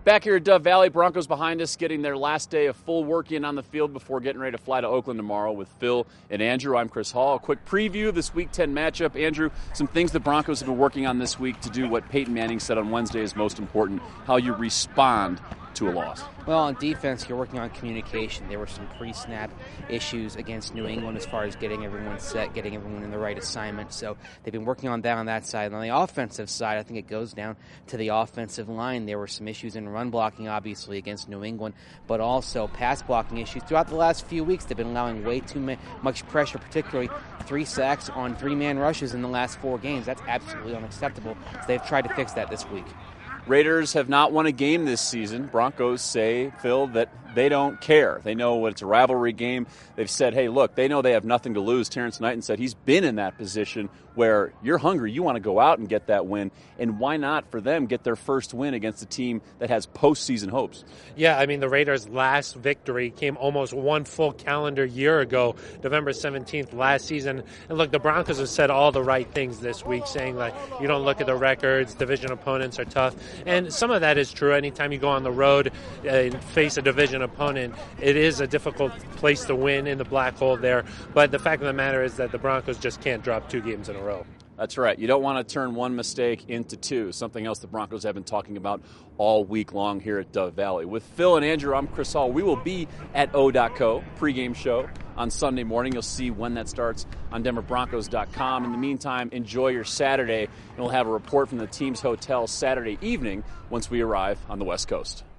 Back here at Dove Valley, Broncos behind us, getting their last day of full work in on the field before getting ready to fly to Oakland tomorrow with Phil and Andrew. I'm Chris Hall. A quick preview of this Week 10 matchup. Andrew, some things the Broncos have been working on this week to do what Peyton Manning said on Wednesday is most important, how you respond to a loss. Well, on defense, you're working on communication. There were some pre-snap issues against New England as far as getting everyone set, getting everyone in the right assignment. So they've been working on that on that side. And on the offensive side, I think it goes down to the offensive line. There were some issues in run blocking, obviously, against New England, but also pass blocking issues. Throughout the last few weeks, they've been allowing way too much pressure, particularly 3 sacks on 3-man rushes in the last 4 games. That's absolutely unacceptable. So they've tried to fix that this week. Raiders have not won a game this season. Broncos say, Phil, that they don't care. They know it's a rivalry game. They've said, hey, look, they know they have nothing to lose. Terrence Knighton said he's been in that position where you're hungry. You want to go out and get that win. And why not, for them, get their first win against a team that has postseason hopes? Yeah, I mean, the Raiders' last victory came almost 1 full calendar year ago, November 17th last season. And look, the Broncos have said all the right things this week, saying, like, you don't look at the records, division opponents are tough. And some of that is true. Anytime you go on the road and face a division opponent, it is a difficult place to win in the black hole there. But the fact of the matter is that the Broncos just can't drop 2 games in a row. That's right. You don't want to turn one mistake into 2, something else the Broncos have been talking about all week long here at Dove Valley. With Phil and Andrew, I'm Chris Hall. We will be at O.co, pregame show on Sunday morning. You'll see when that starts on DenverBroncos.com. In the meantime, enjoy your Saturday, and we'll have a report from the team's hotel Saturday evening once we arrive on the West Coast.